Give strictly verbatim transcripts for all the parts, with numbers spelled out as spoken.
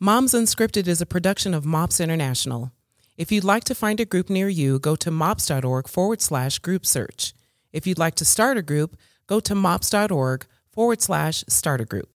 Moms Unscripted is a production of MOPS International. If you'd like to find a group near you, go to mops.org forward slash group search. If you'd like to start a group, go to mops.org forward slash start a group.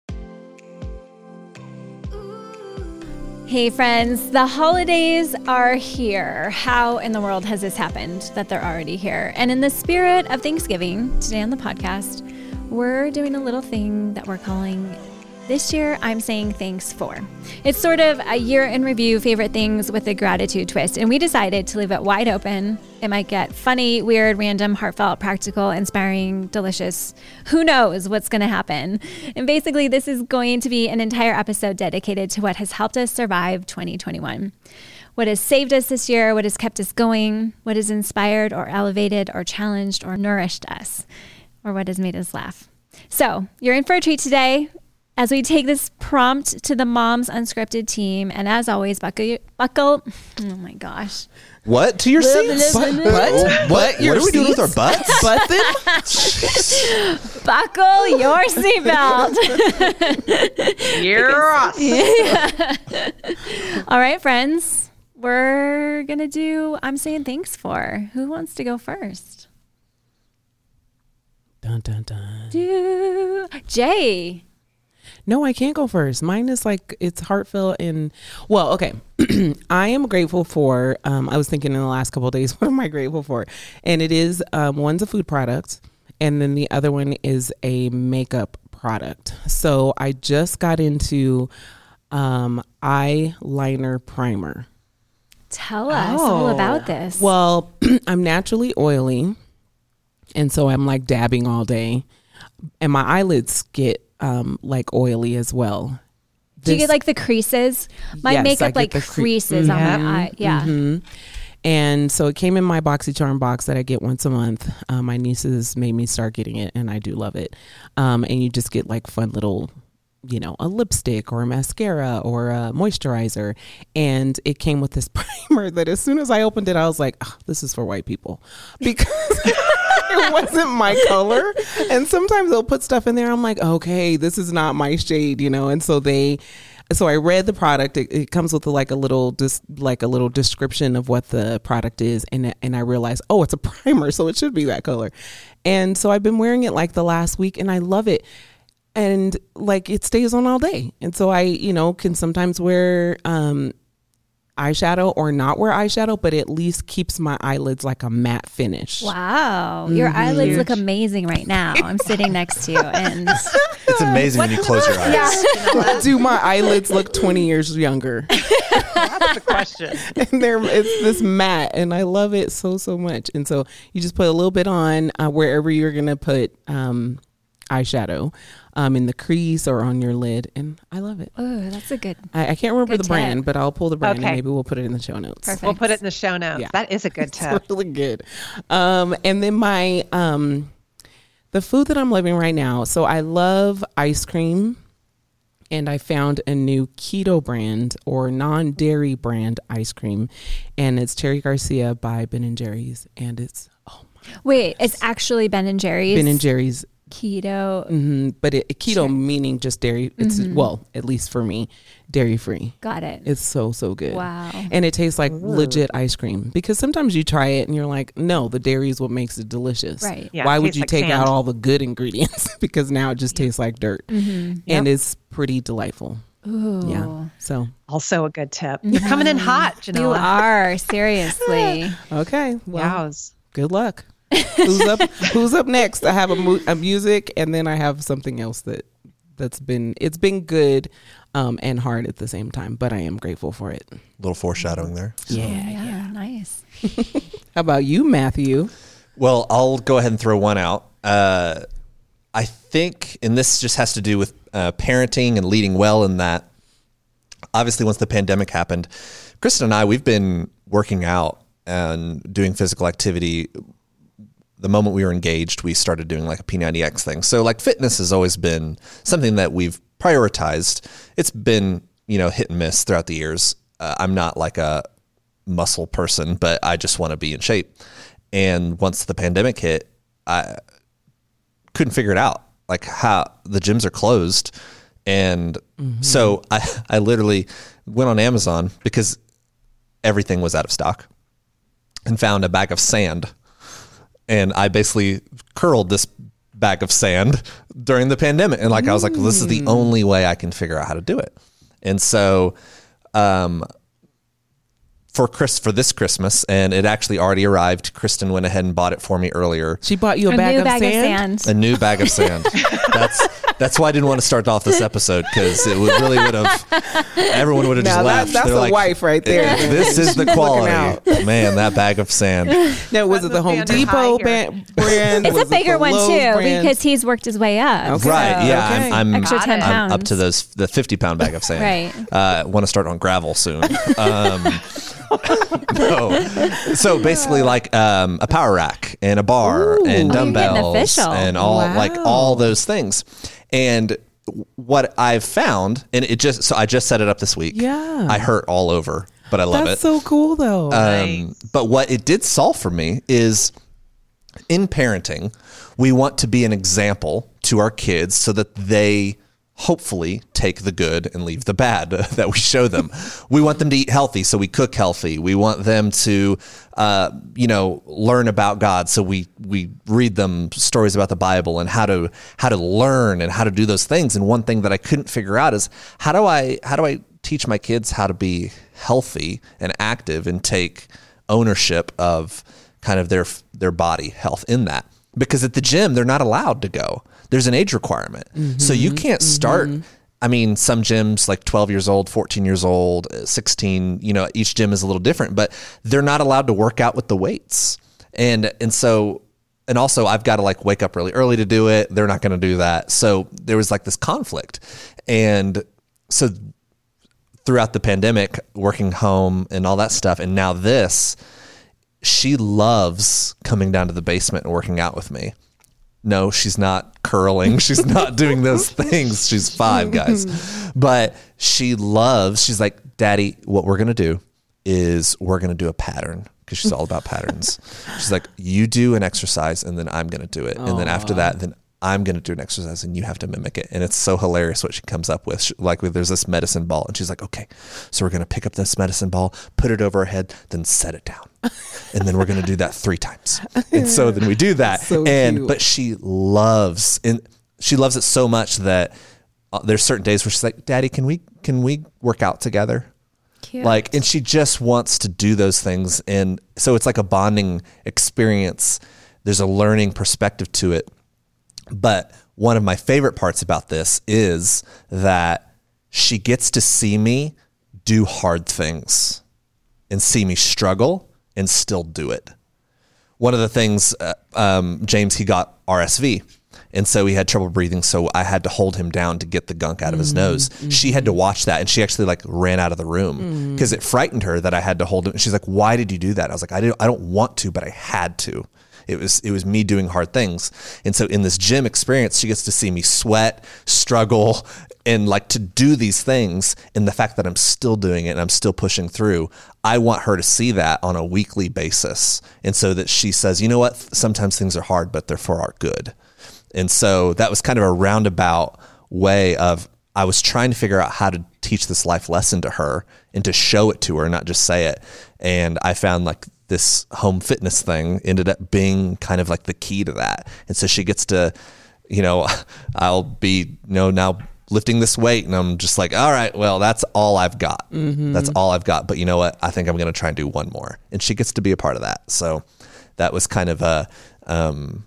Hey friends, the holidays are here. How in the world has this happened that they're already here? And in the spirit of Thanksgiving, today on the podcast, we're doing a little thing that we're calling This Year I'm Saying Thanks For. It's sort of a year in review, favorite things with a gratitude twist. And we decided to leave it wide open. It might get funny, weird, random, heartfelt, practical, inspiring, delicious. Who knows what's going to happen? And basically, this is going to be an entire episode dedicated to what has helped us survive twenty twenty-one. What has saved us this year, what has kept us going, what has inspired or elevated or challenged or nourished us, or what has made us laugh. So you're in for a treat today as we take this prompt to the Moms Unscripted team. And as always, buckle, buckle, oh my gosh. What? To your seats? What? What? What? What are we doing with our butts? Butt them? Buckle your seatbelt. You're awesome. Yeah. All right, friends. We're going to do I'm Saying Thanks For. Who wants to go first? Dun, dun, dun. Do Jay. No, I can't go first. Mine is like, it's heartfelt and, well, okay. I am grateful for, um, I was thinking in the last couple of days, what am I grateful for? And it is, um, one's a food product, and then the other one is a makeup product. So I just got into um, eyeliner primer. Tell us Oh. all about this. Well, I'm naturally oily, and so I'm like dabbing all day, and my eyelids get um, like oily as well. Do you This- get like the creases? My Yes, I makeup get like the cre- creases on Mhm. my eye. Yeah. Mhm. And so it came in my BoxyCharm box that I get once a month. Uh, my nieces made me start getting it, and I do love it. Um, and you just get like fun little, you know, a lipstick or a mascara or a moisturizer. And it came with this primer that as soon as I opened it, I was like, oh, this is for white people, because it wasn't my color. And sometimes they'll put stuff in there. I'm like, okay, this is not my shade, you know? And so they, so I read the product. It, it comes with like a little, just like a little description of what the product is. And, and I realized, oh, it's a primer, so it should be that color. And so I've been wearing it like the last week, and I love it. And like it stays on all day. And so I, you know, can sometimes wear um, eyeshadow or not wear eyeshadow, but at least keeps my eyelids like a matte finish. Wow. Your Mhm. eyelids Huge. look amazing right now. I'm sitting next to you. And It's amazing when you close your eyes. yeah. Do my eyelids look twenty years younger? That's the question. And they're, it's this matte, and I love it so, so much. And so you just put a little bit on uh, wherever you're going to put um, eyeshadow, um, in the crease or on your lid. And I love it. Oh, that's a good. I, I can't remember Good the tip. brand, but I'll pull the brand Okay. and maybe we'll put it in the show notes. Perfect. We'll put it in the show notes. Yeah. That is a good tip. It's really good. Um, and then my, um, the food that I'm loving right now. So I love ice cream, and I found a new keto brand or non-dairy brand ice cream, and it's Cherry Garcia by Ben and Jerry's. And it's, oh my, Wait, it's actually Ben and Jerry's. Ben and Jerry's. Keto. hmm But it, keto Sure. meaning just dairy. It's, Mhm. well, at least for me, dairy free. Got it. It's so, so good. Wow. And it tastes like legit ice cream, because sometimes you try it and you're like, no, the dairy is what makes it delicious. Right. Yeah, Why it would tastes you like take sand. out all the good ingredients? Because now it just tastes like dirt. Mm-hmm. And Yep. it's pretty delightful. Ooh. Yeah. So, Also a good tip. You're coming in hot, You Janella. are. Seriously. okay. Well, Yows. good luck. Who's up? Who's up next? I have a, mu- a music, and then I have something else that that's been it's been good um, and hard at the same time, but I am grateful for it. A little foreshadowing there. Yeah. Yeah. Nice. How about you, Matthew? Well, I'll go ahead and throw one out. Uh, I think, and this just has to do with uh, parenting and leading well in that. Obviously, once the pandemic happened, Kristen and I, we've been working out and doing physical activity. The moment we were engaged, we started doing like a P ninety X thing. So like fitness has always been something that we've prioritized. It's been, you know, hit and miss throughout the years. Uh, I'm not like a muscle person, but I just want to be in shape. And once the pandemic hit, I couldn't figure it out. Like how the gyms are closed And Mm-hmm. so I, I literally went on Amazon because everything was out of stock and found a bag of sand. And I basically curled this bag of sand during the pandemic. And like, I was like, well, this is the only way I can figure out how to do it. And so, um, for Chris, for this Christmas, and it actually already arrived. Kristen went ahead and bought it for me earlier. She bought you a, A bag, new of, bag sand? of sand. A new bag of sand. That's that's why I didn't want to start off this episode, because it would really would have, everyone would have just Now, laughed. that's, that's They're a like, wife right there. This is the She's looking quality. out. Man, that bag of sand. Now, was it the Home That's a Depot standard high ba- brand? It's Was a it bigger the one Lowe's too, brand? because he's worked his way up. Okay. Right. Yeah. Okay. I'm, I'm, Extra Got ten it. pounds. I'm up to those, the fifty pound bag of sand. Right. Uh, want to start on gravel soon. Um, no. So basically like, um, a power rack and a bar Ooh. and Oh, you're getting dumbbells official. and all, Wow. like all those things. And what I've found, and it just, so I just set it up this week. Yeah. I hurt all over, but I love That's it. so cool, though. Um, but what it did solve for me is in parenting, we want to be an example to our kids so that they hopefully take the good and leave the bad that we show them. We want them to eat healthy, so we cook healthy. We want them to, uh, you know, learn about God, so we we read them stories about the Bible and how to how to learn and how to do those things. And one thing that I couldn't figure out is how do I how do I teach my kids how to be healthy and active and take ownership of kind of their their body health in that. Because at the gym, they're not allowed to go. There's an age requirement. Mm-hmm, so you can't start. Mm-hmm. I mean, some gyms like twelve years old, fourteen years old, sixteen, you know, each gym is a little different, but they're not allowed to work out with the weights. And, and so, and also I've got to like wake up really early to do it. They're not going to do that. So there was like this conflict. And so throughout the pandemic, working home and all that stuff, and now this, she loves coming down to the basement and working out with me. No, she's not curling. She's not doing those things. She's five, guys. But she loves, she's like, Daddy, what we're going to do is we're going to do a pattern, because she's all about patterns. She's like, you do an exercise and then I'm going to do it. And then after that, then I'm going to do an exercise and you have to mimic it. And it's so hilarious what she comes up with. She, like there's this medicine ball and she's like, okay, so we're going to pick up this medicine ball, put it over her head, then set it down. And then we're going to do that three times. And so then we do that. So and, cute. but she loves, and she loves it so much that uh, there's certain days where she's like, Daddy, can we, can we work out together? Cute. Like, and she just wants to do those things. And so it's like a bonding experience. There's a learning perspective to it. But one of my favorite parts about this is that she gets to see me do hard things and see me struggle and still do it. One of the things, uh, um, James, he got R S V. And so he had trouble breathing. So I had to hold him down to get the gunk out of his nose. Mm-hmm. She had to watch that. And she actually like ran out of the room because mm-hmm. it frightened her that I had to hold him. And she's like, why did you do that? I was like, I didn't, I don't want to, but I had to. It was, it was me doing hard things. And so in this gym experience, she gets to see me sweat, struggle, and like to do these things. And the fact that I'm still doing it and I'm still pushing through, I want her to see that on a weekly basis. And so that she says, you know what, sometimes things are hard, but they're for our good. And so that was kind of a roundabout way of, I was trying to figure out how to teach this life lesson to her and to show it to her, not just say it. And I found like this home fitness thing ended up being kind of like the key to that. And so she gets to, you know, I'll be, you know, now lifting this weight and I'm just like, all right, well, that's all I've got. Mm-hmm. That's all I've got. But you know what? I think I'm going to try and do one more. And she gets to be a part of that. So that was kind of a, um,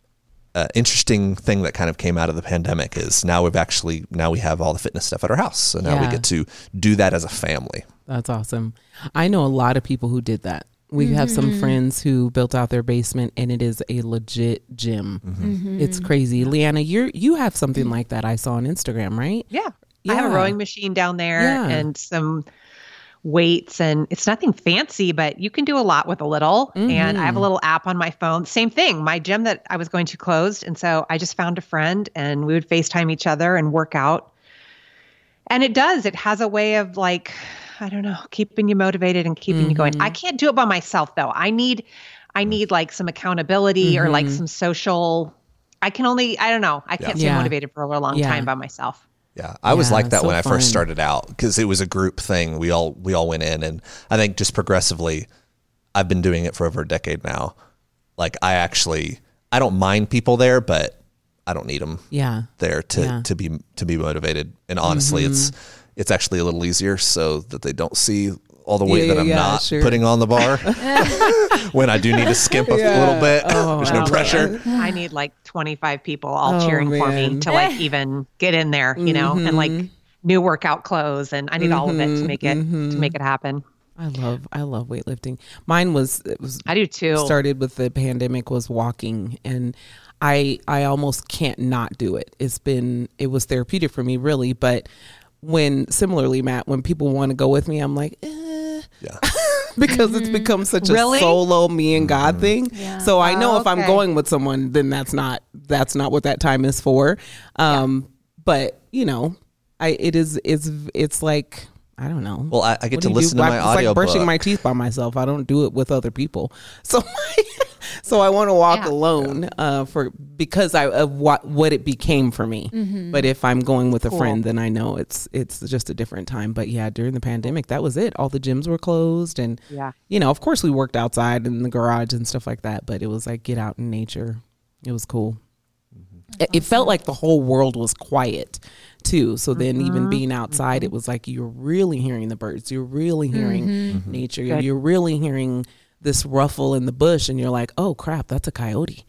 Uh, interesting thing that kind of came out of the pandemic is now we've actually, now we have all the fitness stuff at our house. So now Yeah. we get to do that as a family. That's awesome. I know a lot of people who did that. We mm-hmm. have some friends who built out their basement and it is a legit gym. Mm-hmm. Mm-hmm. It's crazy. Leanna, you're, you have something like that I saw on Instagram, right? Yeah. Yeah. I have a rowing machine down there Yeah. and some weights, and it's nothing fancy, but you can do a lot with a little. Mm-hmm. And I have a little app on my phone. Same thing. My gym that I was going to closed. And so I just found a friend and we would FaceTime each other and work out. And it does, it has a way of like, I don't know, keeping you motivated and keeping mm-hmm. you going. I can't do it by myself though. I need, I need like some accountability mm-hmm. or like some social, I can only, I don't know. I can't yeah. stay motivated for a long yeah. time by myself. Yeah, I was Yeah, like that so when I fun. first started out because it was a group thing. We all we all went in, and I think just progressively, I've been doing it for over a decade now. Like I actually, I don't mind people there, but I don't need them Yeah. there to Yeah. to be to be motivated. And honestly, it's it's actually a little easier so that they don't see all the weight Yeah, that I'm yeah, not sure. putting on the bar when I do need to skimp a Yeah. little bit. Oh, There's no man. pressure. I need like twenty-five people all Oh, cheering for me man. to like even get in there, you know, and like new workout clothes, and I need all of it to make it to make it happen. I love I love weightlifting. Mine was it was I do too. started with the pandemic was walking, and I I almost can't not do it. It's been it was therapeutic for me really, but when similarly Matt, when people want to go with me, I'm like, eh. Yeah. because it's become such Really? a solo me and God thing. Yeah. So I know Oh, if I'm okay. going with someone, then that's not that's not what that time is for. Um, But you know, I it is it's it's like I don't know. Well, I, I get What to do you do? listen to my It's audio like brushing book. my teeth by myself. I don't do it with other people. So, so I want to walk Yeah. alone uh, for because I of what what it became for me. But if I'm going with a Cool. friend, then I know it's it's just a different time. But yeah, during the pandemic, that was it. All the gyms were closed, and Yeah. you know, of course, we worked outside in the garage and stuff like that. But it was like get out in nature. It was cool. It, it felt like the whole world was quiet too. So then even being outside, it was like you're really hearing the birds. You're really hearing nature. Good. You're really hearing this ruffle in the bush, and you're like, oh crap, that's a coyote.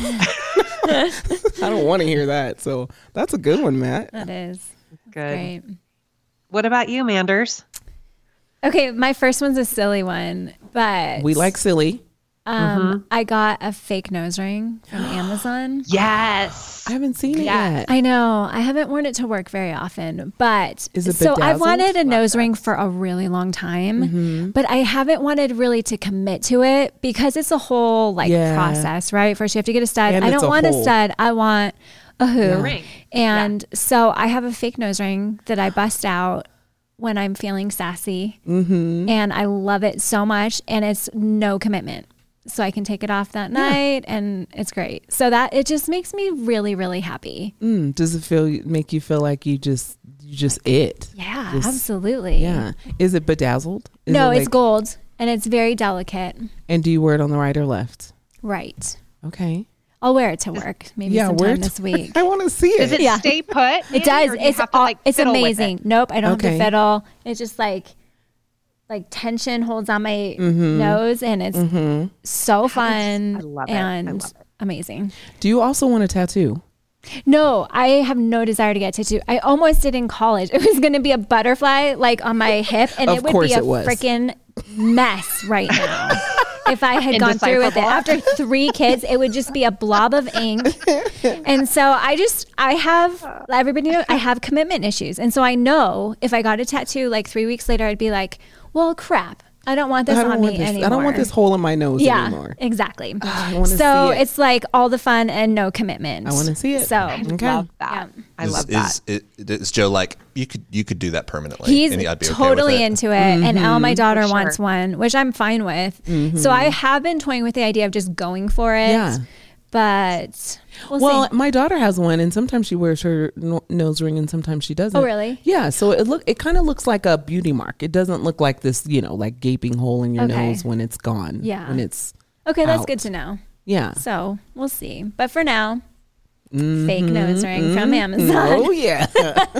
I don't want to hear that. So that's a good one, Matt. That is Good. great. What about you, Manders? Okay, my first one's a silly one, but We like silly. um, I got a fake nose ring from Amazon. Yes. I haven't seen it Yeah. yet. I know. I haven't worn it to work very often, but Is it so I bedazzled? wanted a nose ring for a really long time, Mm-hmm. but I haven't wanted really to commit to it because it's a whole like Yeah. process, right? First you have to get a stud. And I it's don't a want hole. a stud. I want a hoop. ring. And so I have a fake nose ring that I bust out when I'm feeling sassy. Mm-hmm. And I love it so much, and it's no commitment. So I can take it off that night, and it's great. So that it just makes me really, really happy. Mm, does it feel make you feel like you just you just it? Yeah, Just- absolutely. Yeah. Is it bedazzled? Is No, it it's like- gold, and it's very delicate. And do you wear it on the right or left? Right. Okay. I'll wear it to work maybe Yeah, wear sometime it this week. I want to see it. Does it Yeah. stay put? It does. Or do you It's have to, all, like, it's fiddle with amazing. it? Nope, I don't Okay. have to fiddle. It's just like like tension holds on my Mm-hmm. nose, and it's so fun I love it. I and love it. amazing. Do you also want a tattoo? No, I have no desire to get tattooed. I almost did in college. It was going to be a butterfly like on my hip, and Of it would course be a it was. freaking mess right now. If I had gone through with it Indecipherable. after three kids, it would just be a blob of ink. And so I just, I have, everybody knows I have commitment issues. And so I know if I got a tattoo like three weeks later, I'd be like, well, crap. I don't want this I don't on want me this. anymore. I don't want this hole in my nose yeah, anymore. exactly. I wanna So see it. it's like all the fun and no commitment. I wanna see it. So Okay. Love that. Yeah. I is, love that. Is, it, is Joe like you could you could do that permanently? he's and I'd be okay totally with it? into it. And Elle, my daughter, For sure. wants one, which I'm fine with. So I have been toying with the idea of just going for it. Yeah. But we'll, Well, see. my daughter has one, and sometimes she wears her no- nose ring, and sometimes she doesn't. Oh, really? Yeah. So it look it kind of looks like a beauty mark. It doesn't look like this, you know, like gaping hole in your Okay. nose when it's gone. Yeah. When it's Okay, that's out. good to know. yeah. So we'll see. But for now, fake nose ring from Amazon. Oh yeah.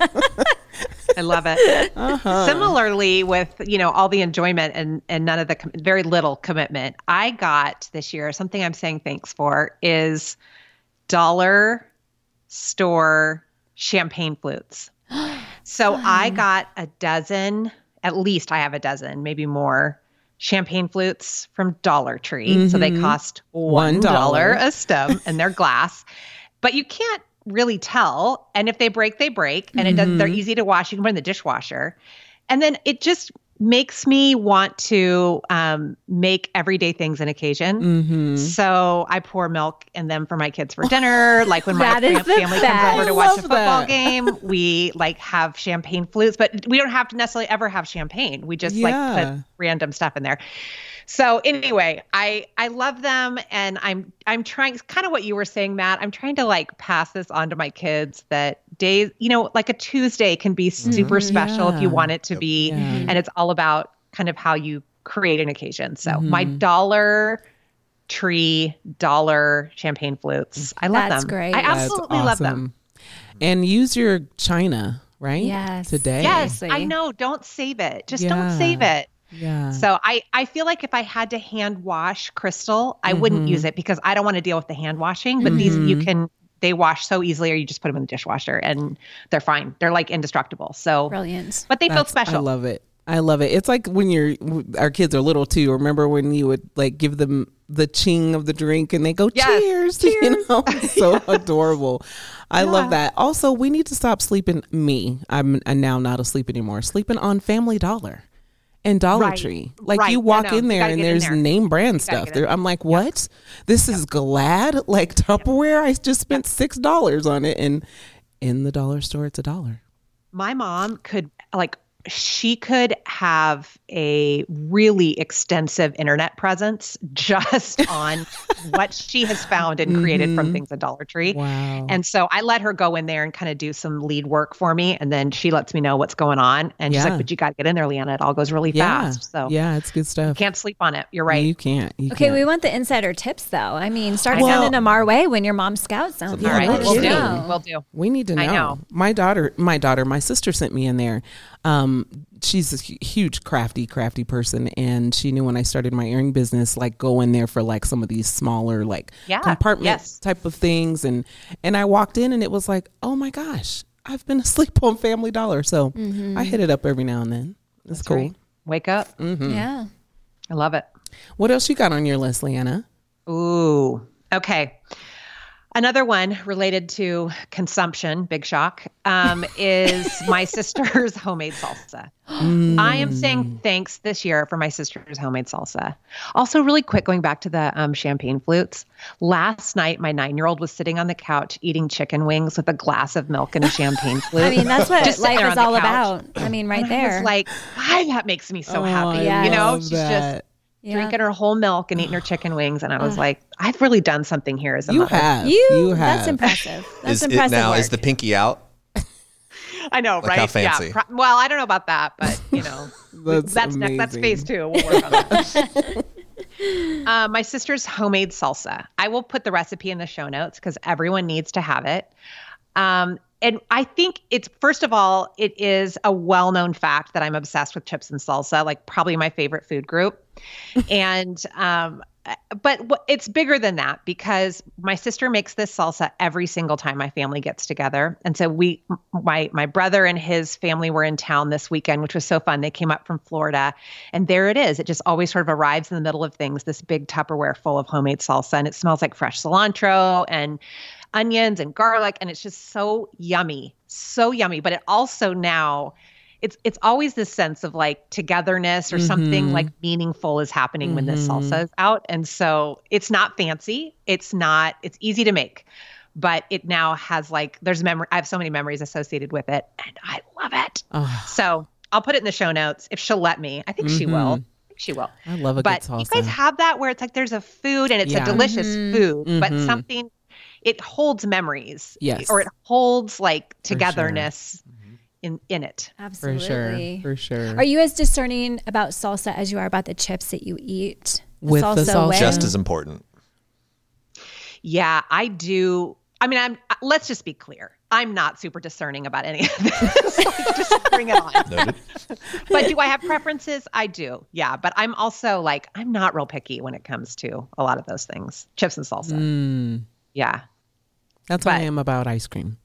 I love it. Similarly, with you know all the enjoyment and and none of the com- very little commitment, I got this year. Something I'm saying thanks for is dollar store champagne flutes. So I got a dozen. At least I have a dozen, maybe more. Champagne flutes from Dollar Tree. So they cost one dollar a stem, and they're glass. But you can't really tell. And if they break, they break. And it does, they're easy to wash. You can put in the dishwasher. And then it just makes me want to um, make everyday things an occasion. Mm-hmm. So I pour milk in them for my kids for dinner. Like when my That is fam- the family best. comes over to I watch a love football that. game, we like have champagne flutes, but we don't have to necessarily ever have champagne. We just Yeah. like put random stuff in there. So anyway, I I love them, and I'm I'm trying, kind of what you were saying, Matt. I'm trying to like pass this on to my kids that days, you know, like a Tuesday can be super Mm-hmm. special Yeah. if you want it to be, Yeah. and it's all about kind of how you create an occasion. So Mm-hmm. my Dollar Tree dollar champagne flutes, I love That's them. great. I That's absolutely love them. And use your china, right? Yes. Today. Yes, Seriously. I know. Don't save it. Just Yeah. don't save it. Yeah. So I, I feel like if I had to hand wash crystal, I Mm-hmm. wouldn't use it because I don't want to deal with the hand washing. But these you can, they wash so easily, or you just put them in the dishwasher and they're fine. They're like indestructible. So, Brilliant. but they feel That's- special. I love it. I love it. It's like when you're, our kids are little too. Remember when you would like give them the ching of the drink and they go, Yes. cheers, you know, so adorable. I Yeah. love that. Also, we need to stop sleeping. Me, I'm now not asleep anymore. Sleeping on Family Dollar and Dollar Right. Tree. Like Right. you No, walk no. in You there gotta and get in there's there. name brand gotta stuff get in there. there. I'm like, what? This is Glad, like Tupperware. I just spent six dollars on it, and in the dollar store, it's a dollar. My mom could like, she could have a really extensive internet presence just on what she has found and created from things at Dollar Tree. Wow. And so I let her go in there and kind of do some lead work for me. And then she lets me know what's going on. And she's Yeah. like, but you got to get in there, Leanna. It all goes really Yeah. fast. So yeah, it's good stuff. can't sleep on it. You're right. You can't. You Okay, can't. we want the insider tips though. I mean, start Well- sending them our way when your mom scouts them. Yeah, all right. no Let us We'll do. kidding. know. We'll do. We need to know. I know. My daughter, my daughter, my sister sent me in there. Um, she's a hu- huge crafty, crafty person, and she knew when I started my earring business, like go in there for like some of these smaller, like Yeah, compartment yes. type of things, and and I walked in and it was like, oh my gosh, I've been asleep on Family Dollar, so I hit it up every now and then. It's cool. Right. Wake up. Yeah. I love it. What else you got on your list, Leanna? Ooh. Okay. Another one related to consumption, big shock, um, is my sister's homemade salsa. I am saying thanks this year for my sister's homemade salsa. Also, really quick, going back to the um, champagne flutes. Last night, my nine-year-old was sitting on the couch eating chicken wings with a glass of milk and a champagne flute. I mean, that's what Just sitting life there is on the all couch. about. I mean, right And I there. was like, God, that makes me so Oh, happy. I You know, love she's that. just Yeah. drinking her whole milk and eating her chicken wings. And I was like, I've really done something here as a You mother. have. You, You have. that's impressive. That's Is it impressive now? work. Is the pinky out? I know, Like right? how fancy. Yeah. Pro- well, I don't know about that, but you know, That's that's next, that's amazing. phase two. We'll work on that. uh, my sister's homemade salsa. I will put the recipe in the show notes because everyone needs to have it. Um, and I think it's, first of all, it is a well-known fact that I'm obsessed with chips and salsa, like probably my favorite food group. and, um, but what, it's bigger than that because my sister makes this salsa every single time my family gets together. And so we, my, my brother and his family were in town this weekend, which was so fun. They came up from Florida and there it is. It just always sort of arrives in the middle of things, this big Tupperware full of homemade salsa. And it smells like fresh cilantro and onions and garlic. And it's just so yummy, so yummy. But it also now, it's it's always this sense of like togetherness or something like meaningful is happening when this salsa is out. And so it's not fancy. It's not, it's easy to make, but it now has like, there's memory. I have so many memories associated with it and I love it. Oh, So I'll put it in the show notes if she'll let me. I think she will. I think she will. I love a But good salsa. you guys have that where it's like there's a food and it's Yeah. a delicious food, but Mhm. something, it holds memories. Yes. Or it holds like sure. togetherness in, in it. for Absolutely. sure. For sure. Are you as discerning about salsa as you are about the chips that you eat? With the salsa? with? Just as important. Yeah, I do. I mean, I'm, let's just be clear. I'm not super discerning about any of this. Like, just bring it on. Noted. But do I have preferences? I do. Yeah. But I'm also like, I'm not real picky when it comes to a lot of those things. Chips and salsa. Mm, Yeah. that's what I But- am about ice cream.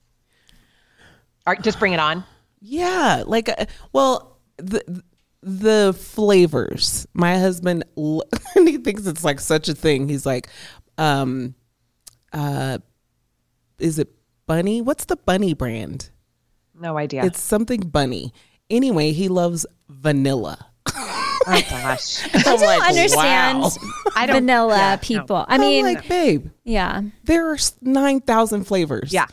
All right, just bring it on. Yeah, like, uh, well, the the flavors. My husband, l- he thinks it's like such a thing. He's like, um, uh, is it Bunny? What's the Bunny brand? No idea. It's something Bunny. Anyway, he loves vanilla. oh gosh. I don't like, understand wow. I don't- vanilla yeah, no. people. I I'm mean, like, babe, yeah. there are nine thousand flavors. Yeah.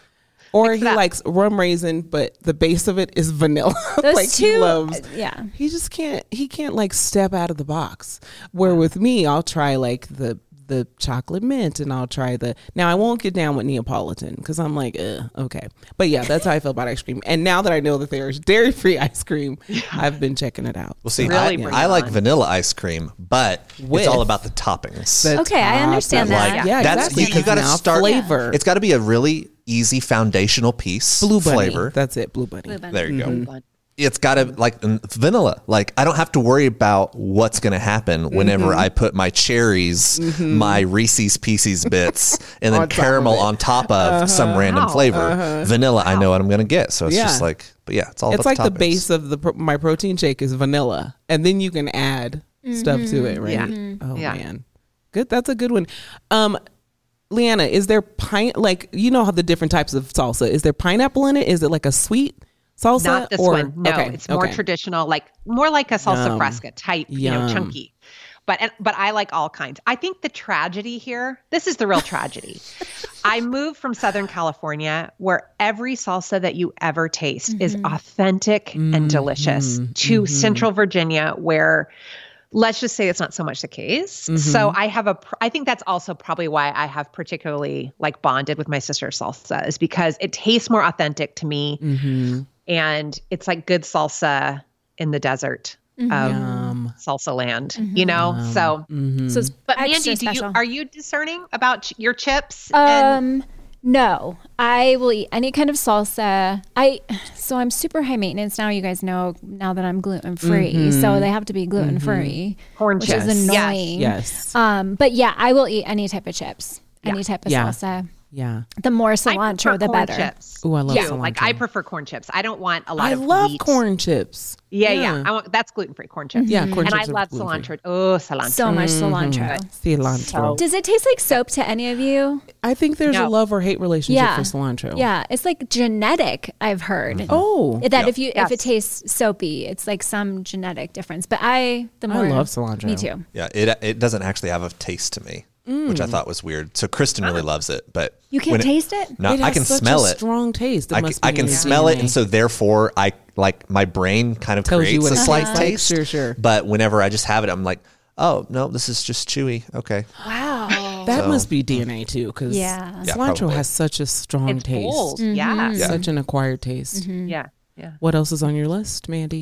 Or Mix he it up. likes rum raisin, but the base of it is vanilla. Those like two, he loves. yeah. He just can't. He can't like step out of the box. Where with me, I'll try like the the chocolate mint, and I'll try the. Now I won't get down with Neapolitan because I'm like, Ugh, okay. But yeah, that's how I feel about ice cream. And now that I know that there's dairy free ice cream, I've been checking it out. Well, see, Really I, bring I it like on. vanilla ice cream, but With it's all about the toppings. The Okay, I top, understand the- that. Like, Yeah, that's exactly. you, you got to Now start. flavor. It's got to be a really easy foundational piece. Blue Bunny. flavor. That's it. Blue Bunny. Blue Bunny. There you Mm-hmm. go. It's got to like mm, vanilla. Like I don't have to worry about what's going to happen whenever Mm-hmm. I put my cherries, my Reese's Pieces bits, and then On top of caramel it. Uh-huh. on top of some random Wow. flavor. Vanilla, I know what I'm going to get. So it's Yeah. just like, but yeah, it's all It's about like the, the toppings. base of the pro- my protein shake is vanilla, and then you can add stuff to it, right? Yeah. Oh Yeah. man, good. That's a good one. Um, Leanna, is there pine like you know how the different types of salsa? Is there pineapple in it? Is it like a sweet salsa? Not this or, one. No, okay, it's more okay. traditional, like more like a salsa Yum. fresca type, you know, Yum. chunky. But and, but I like all kinds. I think the tragedy here, this is the real tragedy. I moved from Southern California where every salsa that you ever taste is authentic and delicious to Central Virginia where let's just say it's not so much the case. Mm-hmm. So I have a, pr- I think that's also probably why I have particularly like bonded with my sister's salsa is because it tastes more authentic to me. Mm-hmm. And it's like good salsa in the desert of Yum. salsa land, you know? So, Mm-hmm. So it's but extra Mandy, do you, special. are you discerning about ch- your chips? and Um, no, I will eat any kind of salsa. I so I'm super high maintenance now. You guys know now that I'm gluten free, so they have to be gluten free, corn which chips. is Yes. annoying. Yes. Um, but yeah, I will eat any type of chips, any type of Yeah. salsa. Yeah. The more I cilantro, prefer the corn better. Chips. Ooh, I love too. cilantro. Like I prefer corn chips. I don't want a lot I of love wheat. corn chips. Yeah, yeah. I want that's gluten free corn chips. Yeah, corn and I chips are love gluten-free. cilantro. Oh, cilantro. So much cilantro. Cilantro. Does it taste like soap to any of you? I think there's a No. love or hate relationship Yeah. for cilantro. Yeah, it's like genetic. I've heard. Oh, That if you if Yes. it tastes soapy, it's like some genetic difference. But I the I more love cilantro. Me too. Yeah, it it doesn't actually have a taste to me, which I thought was weird. So Kristen really loves it, but You can't when it- taste it? No, It I has can such smell a it. Strong taste. It I, must c- I be can in your smell it, D N A. and so therefore, I like my brain kind of Tells you creates what a it slight tastes like. taste. Sure, sure. But whenever I just have it, I'm like, oh no, this is just chewy. Okay, Wow. that So- must be D N A too, because Yeah. Yeah, cilantro probably. has such a strong It's taste. bold. Yeah. Yeah. Such an acquired taste. Yeah. Yeah. What else is on your list, Mandy?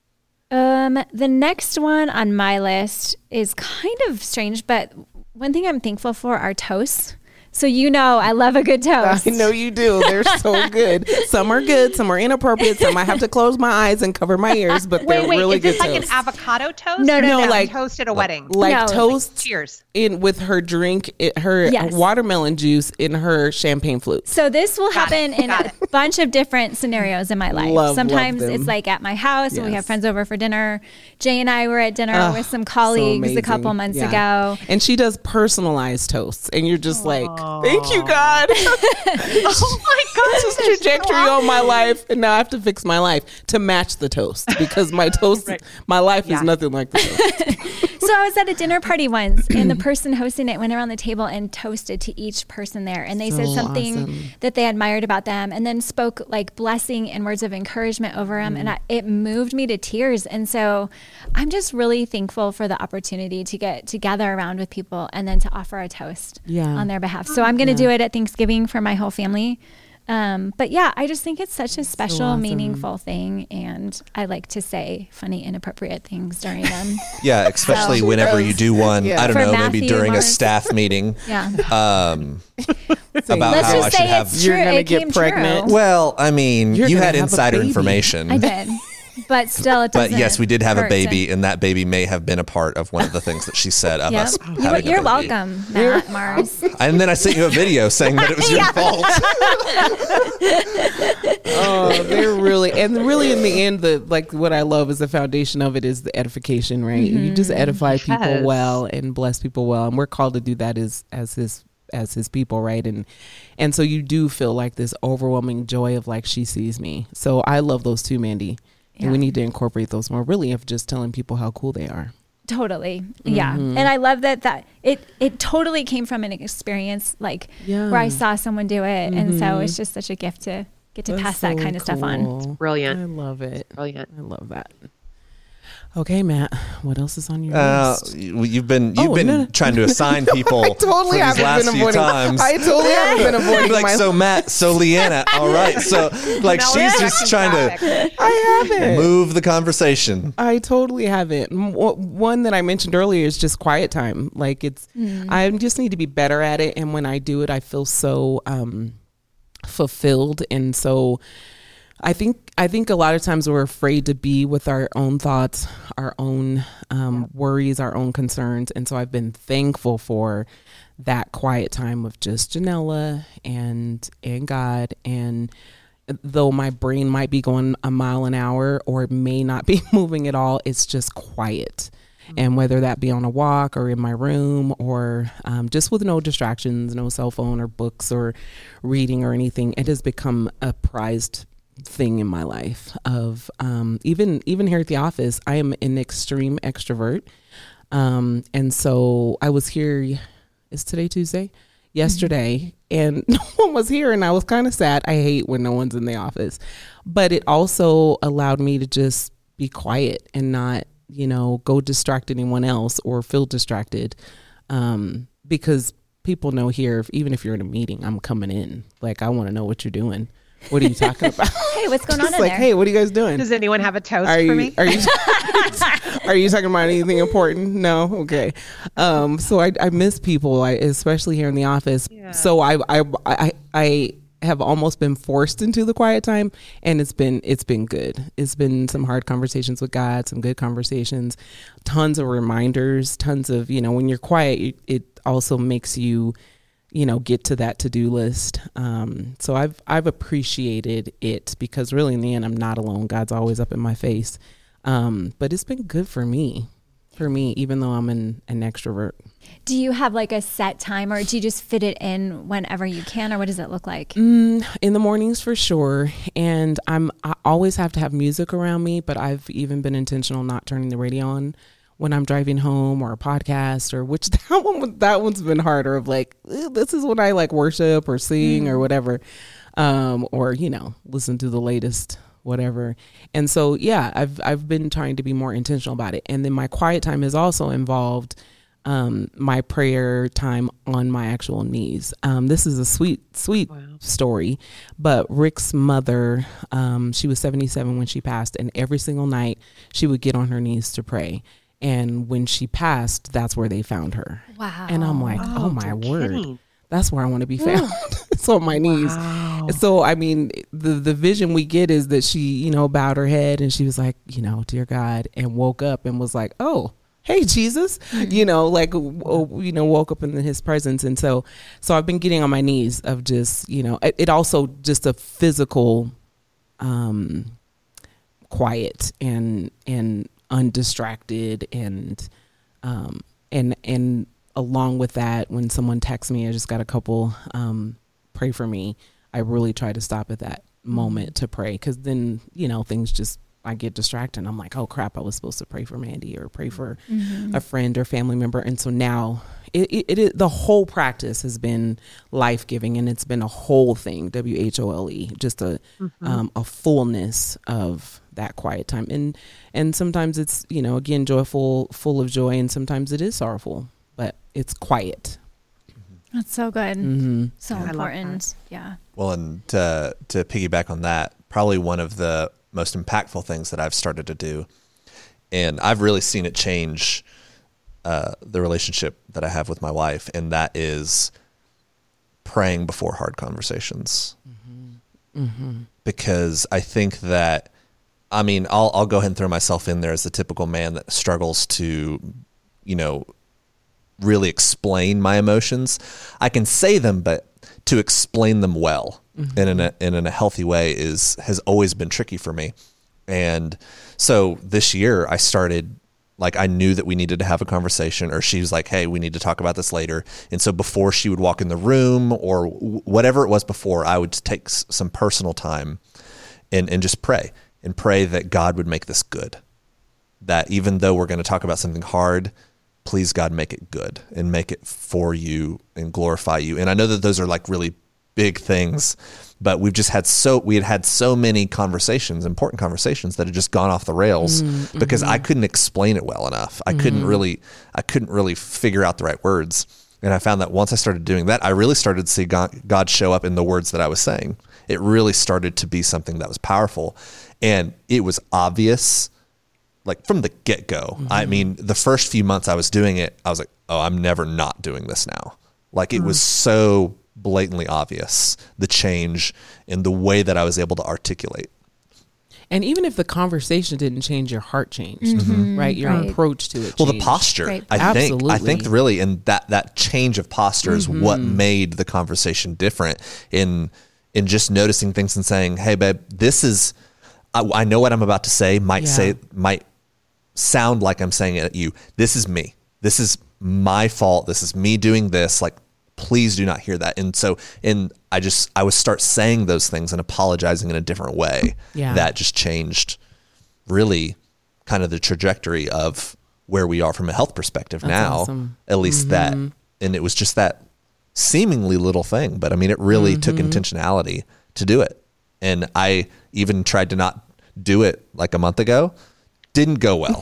Um, the next one on my list is kind of strange, but one thing I'm thankful for are toasts. So you know I love a good toast. I know you do. They're so good. Some are good, some are inappropriate. Some I have to close my eyes and cover my ears, but Wait, they're wait. really is good this like toast. an avocado toast? No, Or no, is no, that like- toast at a wedding. like No. toast Cheers. in with her drink, it, her Yes. watermelon juice in her champagne flute. So this will Got happen it, in got a bunch of different scenarios in my life. Love, Sometimes love them. it's like at my house when we Yes. have friends over for dinner. Jay and I were at dinner Ugh, with some so colleagues a amazing. couple months Yeah. ago. And she does personalized toasts, and you're just like, thank you, God. Oh my God. This is trajectory on my life, and now I have to fix my life to match the toast because my toast, my life Yeah. is nothing like the toast. So I was at a dinner party once, and the person hosting it went around the table and toasted to each person there, and they said So something awesome. that they admired about them, and then spoke like blessing and words of encouragement over them, Mm. and I, it moved me to tears. And so I'm just really thankful for the opportunity to get to gather around with people and then to offer a toast Yeah. on their behalf. So I'm going to do it at Thanksgiving for my whole family. Um, but yeah, I just think it's such a special, awesome. meaningful thing, and I like to say funny, inappropriate things during them. yeah, especially So- whenever you do one. Yeah. I don't For know, maybe Matthew during a Mars. staff meeting. Yeah. Um, about Let's how I just should say have. it's You're true. gonna It get came pregnant. true. Well, I mean, You're you gonna had have a insider baby. information. I did. But still, it But doesn't. yes, we did have a hurt baby, to- and that baby may have been a part of one of the things that she said of Yep. us You, having a you're baby. welcome, Matt Mars. And then I sent you a video saying that it was your fault. Oh, they're really, and really in the end, the like what I love is the foundation of it is the edification, right? You just edify people Yes. well and bless people well, and we're called to do that as as his as his people, right? And and so you do feel like this overwhelming joy of like she sees me. So I love those too, Mandy. Yeah. And we need to incorporate those more, really, of just telling people how cool they are. Totally. Yeah. And I love that, that it, it totally came from an experience like Yeah. where I saw someone do it. And so it's just such a gift to get to That's pass that so kind of stuff on. cool. Brilliant. I love it. Brilliant. I love that. Okay, Matt, what else is on your Uh, list? you- you've been you've Oh, been no, no. trying to assign people I totally for these haven't last been few avoiding. times. I totally haven't been avoiding like my. so Matt, so Leanna. All right, so like Now she's we're just back trying in to traffic. I haven't. move the conversation. I totally haven't. M- w- One that I mentioned earlier is just quiet time. Like it's, I just need to be better at it. And when I do it, I feel so um, fulfilled. And so I think, I think a lot of times we're afraid to be with our own thoughts, our own um, worries, our own concerns. And so I've been thankful for that quiet time of just Janella and, and God. And though my brain might be going a mile an hour or it may not be moving at all, it's just quiet. And whether that be on a walk or in my room or um, just with no distractions, no cell phone or books or reading or anything, it has become a prized thing in my life. Of um, even even here at the office, I am an extreme extrovert. Um, and so I was here, is today Tuesday? Yesterday, and no one was here, and I was kind of sad. I hate when no one's in the office, but it also allowed me to just be quiet and not, you know, go distract anyone else or feel distracted, um, because people know here, if, even if you're in a meeting, I'm coming in. Like, I want to know what you're doing. What are you talking about? Hey, what's going Just on in like, there? hey, what are you guys doing? Does anyone have a toast Are for you, me? are you are you talking about anything important? No, okay. Um, so I I miss people, I, especially here in the office. Yeah. So I I I I have almost been forced into the quiet time, and it's been it's been good. It's been some hard conversations with God, some good conversations, tons of reminders, tons of, you know, when you're quiet, it, it also makes you, you know, get to that to-do list. Um, so I've, I've appreciated it because really in the end, I'm not alone. God's always up in my face. Um, but it's been good for me, for me, even though I'm an, an extrovert. Do you have like a set time or do you just fit it in whenever you can, or what does it look like? Mm, in the mornings for sure. And I'm, I always have to have music around me, but I've even been intentional not turning the radio on when I'm driving home, or a podcast, or which that one, that one's been harder of like, eh, this is when I like worship or sing mm. or whatever. Um, or, you know, listen to the latest, whatever. And so, yeah, I've, I've been trying to be more intentional about it. And then my quiet time has also involved, um, my prayer time on my actual knees. Um, this is a sweet, sweet wow. story, but Rick's mother, um, she was seventy-seven when she passed, and every single night she would get on her knees to pray. And when she passed, that's where they found her. Wow. And I'm like, oh, oh my you're word. kidding. That's where I want to be found. It's on my knees. Wow. So, I mean, the, the vision we get is that she, you know, bowed her head and she was like, you know, dear God, and woke up and was like, oh, hey, Jesus, mm-hmm. you know, like, w- you know, woke up in his presence. And so, so I've been getting on my knees of just, you know, it, it also just a physical, um, quiet and, and, undistracted and um and and along with that, when someone texts me, I just got a couple um pray for me, I really try to stop at that moment to pray, because then, you know, things just, I get distracted. I'm like, oh crap, I was supposed to pray for Mandy or pray for mm-hmm. a friend or family member. And so now it, it, it is, the whole practice has been life-giving, and it's been a whole thing, W H O L E, just a mm-hmm. um, a fullness of that quiet time. And and sometimes it's, you know, again, joyful, full of joy, and sometimes it is sorrowful, but it's quiet. That's so good. Mm-hmm. So yeah, important. Yeah. Well, and to, to piggyback on that, probably one of the most impactful things that I've started to do, and I've really seen it change uh, the relationship that I have with my wife, and that is praying before hard conversations. Mm-hmm. Mm-hmm. Because I think that, I mean, I'll I'll go ahead and throw myself in there as the typical man that struggles to, you know, really explain my emotions. I can say them, but to explain them well mm-hmm. and in a and in a healthy way is has always been tricky for me. And so this year I started, like, I knew that we needed to have a conversation, or she was like, hey, we need to talk about this later. And so before she would walk in the room or w- whatever it was before, I would take s- some personal time and, and just pray and pray that God would make this good. that even though we're going to talk about something hard, please God, make it good and make it for you and glorify you. And I know that those are like really big things, but we've just had so, we had had so many conversations, important conversations that had just gone off the rails mm-hmm. because I couldn't explain it well enough. I mm-hmm. couldn't really, I couldn't really figure out the right words. And I found that once I started doing that, I really started to see God, God show up in the words that I was saying. It really started to be something that was powerful. And it was obvious, like from the get-go. Mm-hmm. I mean, the first few months I was doing it, I was like, oh, I'm never not doing this now. Like it mm-hmm. was so blatantly obvious, the change in the way that I was able to articulate. And even if the conversation didn't change, your heart changed, mm-hmm. right? Your right. approach to it Well, changed. the posture, right. I Absolutely. think, I think really, and that, that change of posture mm-hmm. is what made the conversation different in, in just noticing things and saying, hey, babe, this is, I, I know what I'm about to say might Yeah. say, might sound like I'm saying it at you. This is me. This is my fault. This is me doing this. Like, please do not hear that. And so, and I just, I would start saying those things and apologizing in a different way. Yeah. That just changed really kind of the trajectory of where we are from a health perspective That's now, awesome. at least Mm-hmm. that. And it was just that seemingly little thing, but I mean, it really Mm-hmm. took intentionality to do it. And I even tried to not do it like a month ago. Didn't go well.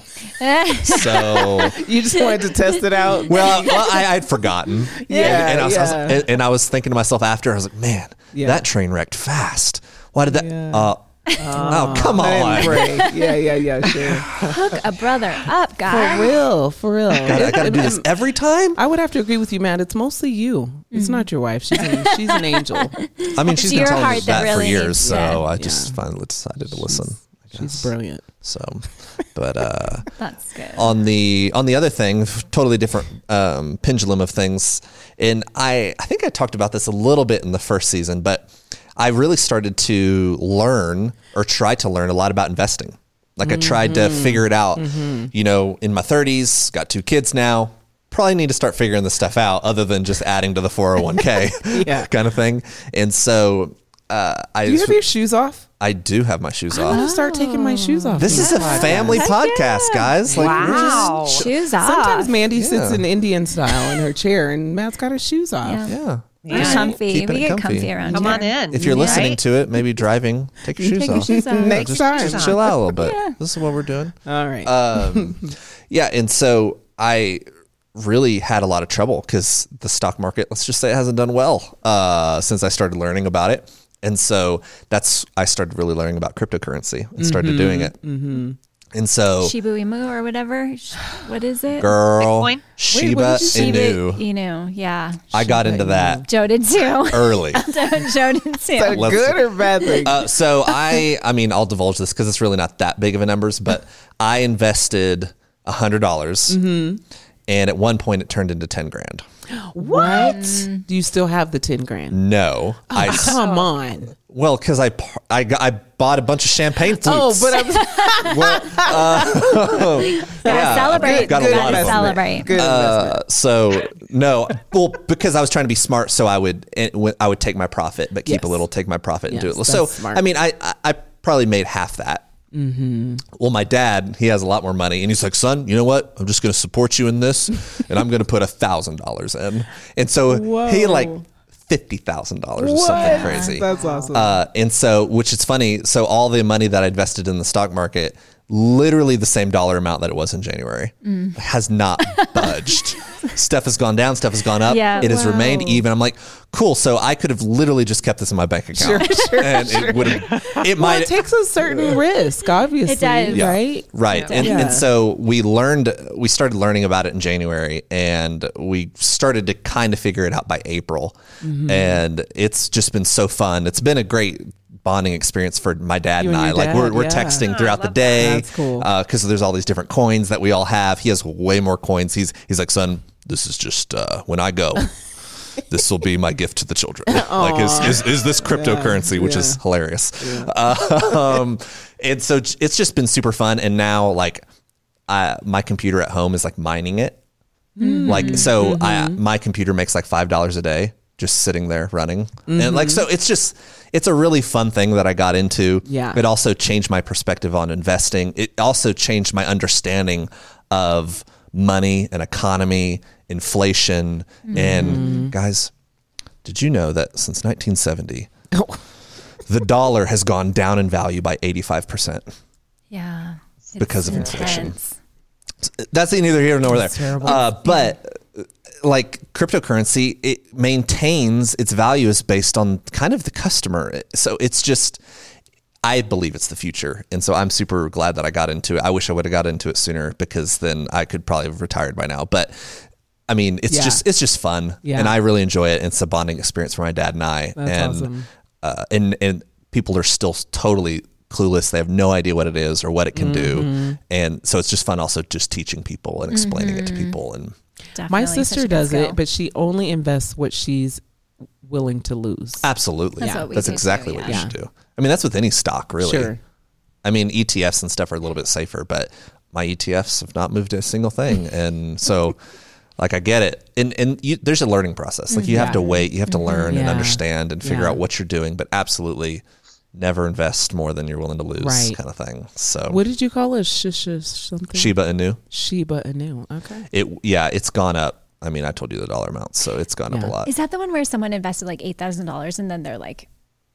So You just wanted to test it out? well, well I, I'd forgotten. Yeah, and, and, I was, I was- yeah. and, and I was thinking to myself after, I was like, man, Yeah. that train wrecked fast. Why did that? Yeah. Uh, oh, come I on. didn't pray. Yeah, yeah, yeah, sure. Hook a brother up, For guy. real, for real. God, I got to do this every time. I would have to agree with you, Matt. It's mostly you. It's not your wife. She's an, she's an angel. I mean, she's It's been your telling me heart that that for really- years, so yeah. I just Yeah. finally decided to listen. I She's guess. brilliant. So, but uh, That's good. on the on the other thing, totally different um, pendulum of things. And I I think I talked about this a little bit in the first season, but I really started to learn or try to learn a lot about investing. Like I tried to figure it out. You know, in my thirties, got two kids now. Probably need to start figuring this stuff out, other than just adding to the four oh one k Yeah. kind of thing. And so uh, I Do you have your shoes off? I do have my shoes I'm off. gonna start taking my shoes off. This is a family podcast, guys. Like we're Wow. just Shoes off. Sometimes Mandy sits Yeah. in Indian style in her chair, and Matt's got his shoes off. Yeah. yeah. We're Yeah. comfy. Keeping We it get comfy. comfy around Come here. on in. If you're Yeah. listening Right? to it, maybe driving, take your shoes Take your off. shoes off. Next Just, time. just chill out a little bit. Yeah. This is what we're doing. All right. Um, yeah, and so I really had a lot of trouble because the stock market, let's just say, it hasn't done well uh, since I started learning about it. And so that's I started really learning about cryptocurrency and started Mm-hmm. doing it. Mm-hmm. And so, Shiba Inu or whatever. Sh- What is it? girl, Bitcoin? Shiba what did you say? Shiba Inu. Inu. Yeah. I got Shiba into Inu. that Joe did too. early. Joe did too. a let's- good or bad thing? Uh, so I, I mean, I'll divulge this because it's really not that big of a numbers, but I invested a hundred dollars, and at one point it turned into ten grand. what? Do you still have the ten grand? No, I s- Come on. well because I, par- I got- I bought a bunch of champagne flutes. Oh, but I'm well, Gotta yeah, celebrate. got a Gotta lot of them. celebrate. good investment. Uh, so no, well, because I was trying to be smart, so I would it, w- I would take my profit, but keep Yes. a little, take my profit, and do Yes, it. So that's smart. I mean, I, I I probably made half that. Mm-hmm. Well, my dad, he has a lot more money, and he's like, "Son, you know what? I'm just going to support you in this, and I'm going to put a thousand dollars in." And so Whoa. he like fifty thousand dollars or something crazy. That's awesome. Uh, and so, which is funny. So all the money that I invested in the stock market, literally the same dollar amount that it was in January, has not budged. Stuff has gone down, stuff has gone up. Yeah, it has wow. remained even. I'm like, cool. So I could have literally just kept this in my bank account, and it would have. It well, might. it takes a certain risk, obviously, It does. Yeah. right? Right. And, Yeah. and so we learned, we started learning about it in January, and we started to kind of figure it out by April. Mm-hmm. And it's just been so fun. It's been a great bonding experience for my dad You and and I. your Like we're, dad, we're yeah. texting throughout the day. That's cool. Because there's all these different coins that we all have. He has way more coins. He's, he's like, son, this is just uh, when I go. This will be my gift to the children. Like, is, is is this cryptocurrency, which yeah. is hilarious. Uh, um, and so j- it's just been super fun. And now, like, I, my computer at home is like mining it. Like, so I, my computer makes like five dollars a day just sitting there running. Mm-hmm. And like, so it's just, it's a really fun thing that I got into. Yeah. It also changed my perspective on investing. It also changed my understanding of money and economy, inflation. Mm-hmm. And guys, did you know that since nineteen seventy, oh. the dollar has gone down in value by eighty-five percent? Yeah. Because of intense. inflation. That's neither here nor there. Uh, but like cryptocurrency, it maintains its value is based on kind of the customer. So it's just, I believe it's the future. And so I'm super glad that I got into it. I wish I would have got into it sooner, because then I could probably have retired by now. But I mean, it's yeah. just, it's just fun. Yeah. And I really enjoy it. It's a bonding experience for my dad and I. That's and, awesome. uh, and, and people are still totally clueless. They have no idea what it is or what it can mm-hmm. do. And so it's just fun also just teaching people and explaining mm-hmm. it to people. And Definitely my sister does skill. it, but she only invests what she's willing to lose. Absolutely. That's, yeah. what we that's do exactly too, what yeah. you should do. I mean, that's with any stock, really. Sure. I mean, E T Fs and stuff are a little bit safer, but my E T Fs have not moved a single thing. And so like, I get it. And, and you, there's a learning process. Like you yeah. have to wait, you have to learn yeah. and understand and figure yeah. out what you're doing, but absolutely never invest more than you're willing to lose, right. kind of thing. So what did you call it? Shish something? Shiba Inu. Shiba Inu. Okay. It, yeah, it's gone up. I mean, I told you the dollar amount, so it's gone yeah. up a lot. Is that the one where someone invested like eight thousand dollars and then they're like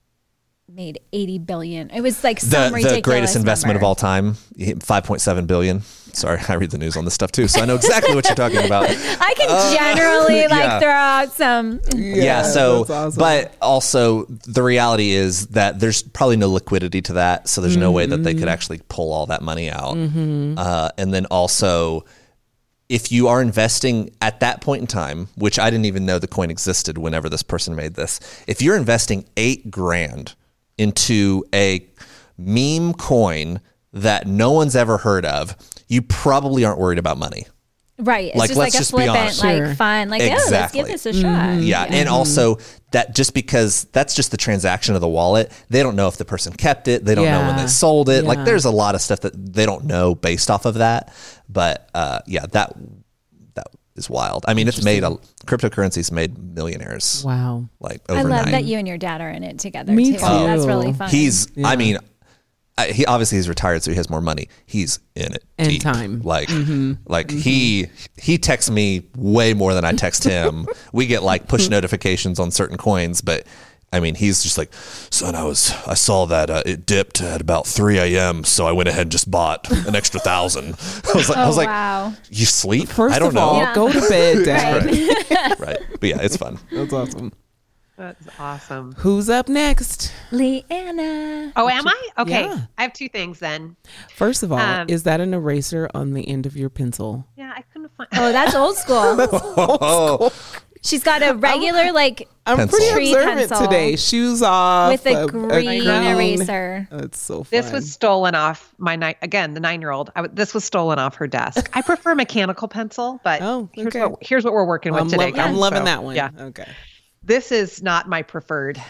made eighty billion? It was like some the, ridiculous the greatest investment number. of all time, five point seven billion. Yeah. Sorry, I read the news on this stuff too, so I know exactly what you're talking about. I can uh, generally like yeah. throw out some. Yeah, yeah so, awesome. But also the reality is that there's probably no liquidity to that, so there's mm-hmm. no way that they could actually pull all that money out. Mm-hmm. Uh, and then also, if you are investing at that point in time, which I didn't even know the coin existed whenever this person made this, if you're investing eight grand into a meme coin that no one's ever heard of, you probably aren't worried about money. Right. It's like, just let's like a just be flippant, honest. like Sure. fun, like, Exactly. oh, let's give this a shot. Mm-hmm. Yeah. yeah. And also that just because that's just the transaction of the wallet, they don't know if the person kept it. They don't yeah. know when they sold it. Yeah. Like there's a lot of stuff that they don't know based off of that. But uh, yeah, that that is wild. I mean, it's made a cryptocurrency's made millionaires. Wow. Like overnight. I love that you and your dad are in it together Me too. too. That's really fun. He's, Yeah. I mean, I, he obviously he's retired, so he has more money. He's in it And deep. time. Like, Mm-hmm. like Mm-hmm. he he texts me way more than I text him. We get like push notifications on certain coins, but I mean, he's just like, son, I was I saw that uh, it dipped at about three a.m., so I went ahead and just bought an extra thousand. I was like, oh, I was like, wow. you sleep? First I don't of know. all, Yeah. go to bed, Dad. right. right. But yeah, it's fun. That's awesome. That's awesome. Who's up next? Leanna. Oh, am I? Okay. Yeah. I have two things then. First of all, Um, is that an eraser on the end of your pencil? Yeah, I couldn't find. Oh, that's old school. Oh, She's got a regular like I'm Pencil. pretty tree observant pencil today. Shoes off. with a green eraser. It's so fun. This was stolen off my night again. The nine-year-old. I w- this was stolen off her desk. I prefer mechanical pencil, but Oh, here's okay. what here's what we're working with I'm, today. lo- I'm guys. loving So, that one. Yeah, Okay. this is not my preferred.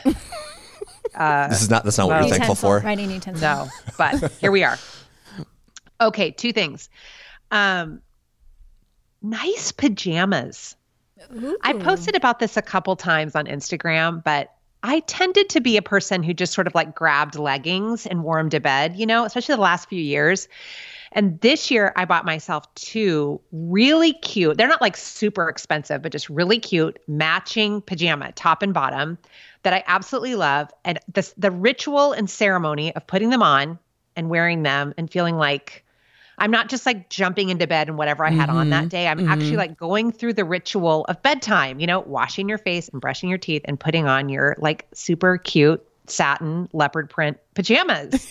Uh, this is not that's not what no. you're thankful Utensil, for. writing utensil. no, but here we are. Okay, two things. Um, nice pajamas. Ooh. I posted about this a couple times on Instagram, but I tended to be a person who just sort of like grabbed leggings and wore them to bed, you know, especially the last few years. And this year I bought myself two really cute, they're not like super expensive, but just really cute matching pajama, top and bottom, that I absolutely love. And this, the ritual and ceremony of putting them on and wearing them and feeling like I'm not just like jumping into bed and whatever I had Mm-hmm. on that day. I'm mm-hmm. actually like going through the ritual of bedtime, you know, washing your face and brushing your teeth and putting on your like super cute satin leopard print pajamas.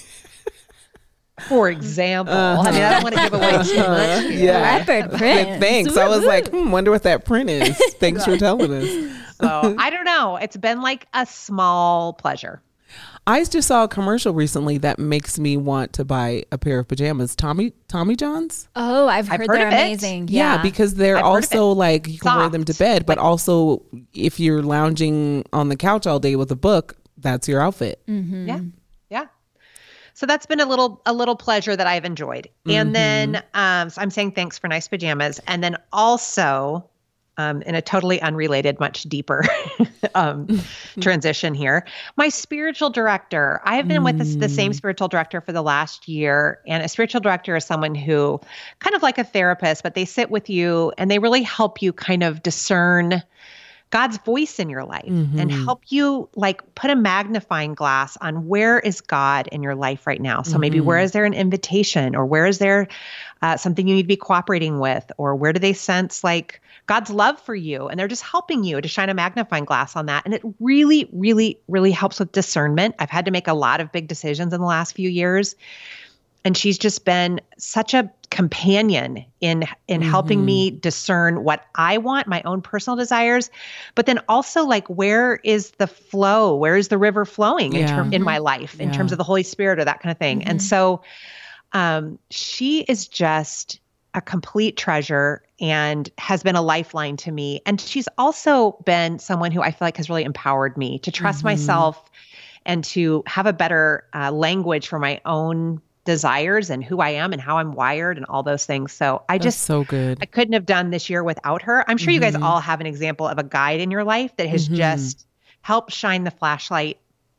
For example, uh-huh. I mean, I don't want to give away too much. Yeah. Leopard print. Thanks. I was like, hmm, wonder what that print is. Thanks for telling us. So I don't know. It's been like a small pleasure. I just saw a commercial recently that makes me want to buy a pair of pajamas. Tommy Tommy John's? Oh, I've heard, I've heard they're of it. amazing. Yeah, Yeah, because they're I've heard of also like you can wear them to Soft. bed, but also if you're lounging on the couch all day with a book, that's your outfit. Mm-hmm. Yeah. Yeah. So that's been a little a little pleasure that I've enjoyed. Mm-hmm. And then um, so I'm saying thanks for nice pajamas. And then also um, in a totally unrelated, much deeper um, transition here. My spiritual director, I have been mm. with this, the same spiritual director for the last year. And a spiritual director is someone who kind of like a therapist, but they sit with you and they really help you kind of discern God's voice in your life mm-hmm. and help you like put a magnifying glass on where is God in your life right now. So mm-hmm. maybe where is there an invitation, or where is there uh, something you need to be cooperating with, or where do they sense like God's love for you? And they're just helping you to shine a magnifying glass on that. And it really, really, really helps with discernment. I've had to make a lot of big decisions in the last few years. And she's just been such a companion in in mm-hmm. helping me discern what I want, my own personal desires, but then also like where is the flow, where is the river flowing yeah. in, term, in my life yeah. in terms of the Holy Spirit or that kind of thing. Mm-hmm. And so um, she is just a complete treasure and has been a lifeline to me. And she's also been someone who I feel like has really empowered me to trust mm-hmm. myself and to have a better uh, language for my own desires and who I am and how I'm wired and all those things. So I That's just, so good. I couldn't have done this year without her. I'm sure mm-hmm. you guys all have an example of a guide in your life that has mm-hmm. just helped shine the flashlight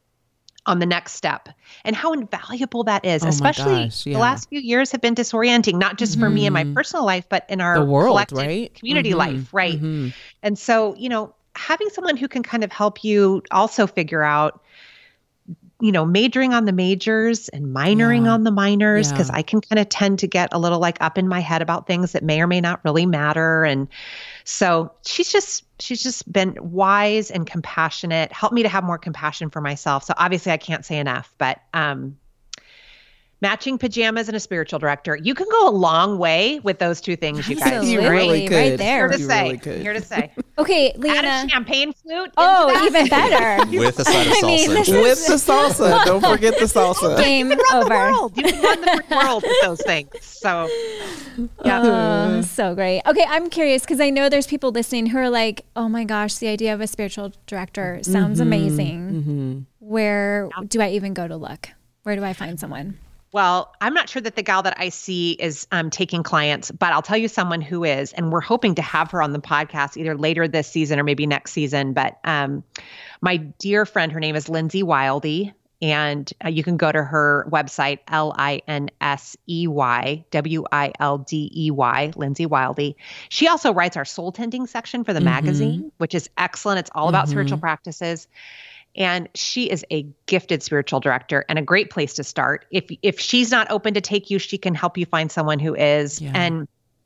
on the next step and how invaluable that is, oh especially gosh, yeah. the last few years have been disorienting, not just mm-hmm. for me in my personal life, but in our the world, collective right? community mm-hmm. life. Right. Mm-hmm. And so, you know, having someone who can kind of help you also figure out, you know, majoring on the majors and minoring yeah. on the minors, because yeah. I can kind of tend to get a little like up in my head about things that may or may not really matter. And so she's just, she's just been wise and compassionate, helped me to have more compassion for myself. So obviously I can't say enough, but, um, matching pajamas and a spiritual director. You can go a long way with those two things, you guys. Absolutely. You really could. Right there. Here to You say. really could. Here to say. Okay, Add Leanna. a champagne flute. into Oh, that. even better. With a side of I mean, salsa. this With the salsa. Don't forget the salsa. Game You can run the over. world. You can run the world with those things. So, yeah. Oh, so great. Okay, I'm curious because I know there's people listening who are like, oh my gosh, the idea of a spiritual director sounds Mm-hmm. amazing. Mm-hmm. Where do I even go to look? Where do I find someone? Well, I'm not sure that the gal that I see is um, taking clients, but I'll tell you someone who is, and we're hoping to have her on the podcast either later this season or maybe next season. But um, my dear friend, her name is Lindsay Wildey, and uh, you can go to her website, L I N S E Y W I L D E Y, Lindsay Wildey. She also writes our soul tending section for the mm-hmm. magazine, which is excellent. It's all about mm-hmm. spiritual practices. And she is a gifted spiritual director and a great place to start. If if she's not open to take you, she can help you find someone who is. Yeah. And